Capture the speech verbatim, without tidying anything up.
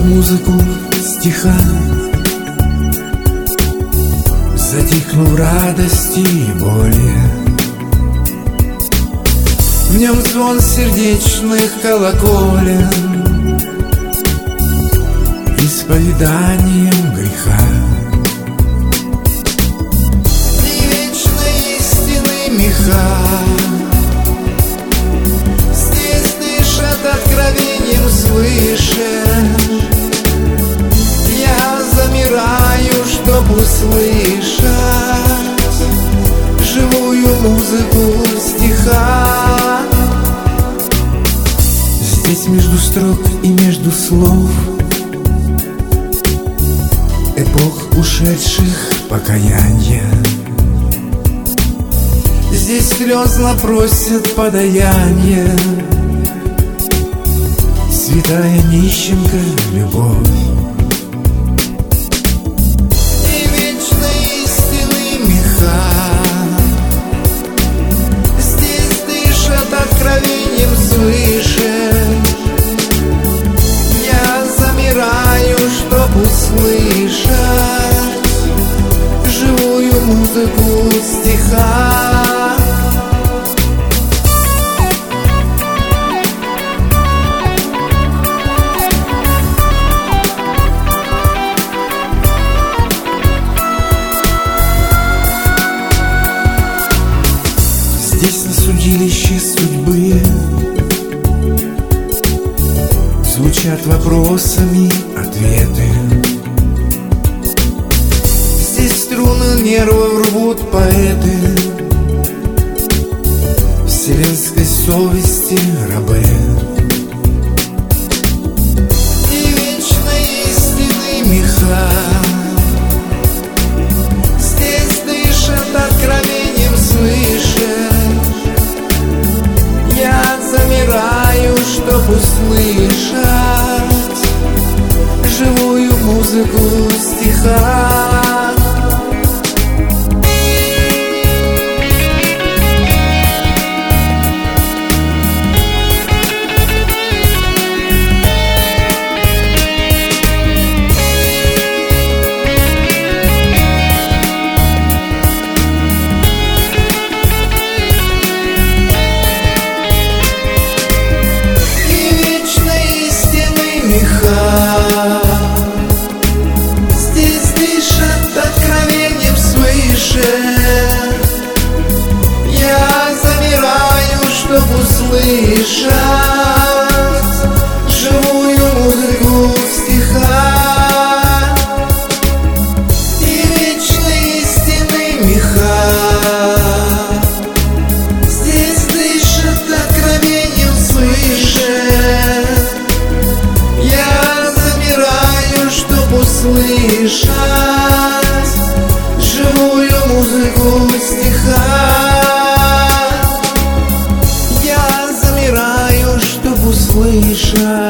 музыку стиха, затихнув радости и боли. В нем звон сердечных колоколен, исповеданием греха. И вечной истины меха здесь дышат откровением свыше. Я замираю, чтоб услышать живую музыку стиха. Здесь между строк и между слов эпох ушедших покаяния. Здесь слезно просят подаяние святая нищенка любовь. И вечной истины меха здесь дышат откровением свыше. Я замираю, чтоб услышать живую музыку стиха. Здесь на судилище судьбы звучат вопросами ответы. Здесь струны нервов рвут поэты, вселенской совести рабы. И вечной истины меха здесь дышат откровением свыше. Я замираю, чтоб услышать живую музыку стиха. Здесь дышат откровением свыше. Я замираю, чтоб услышать живую музыку стиха. И вечной истины меха здесь дышат откровением свыше. Услышать живую музыку стиха. Я замираю, чтоб услышать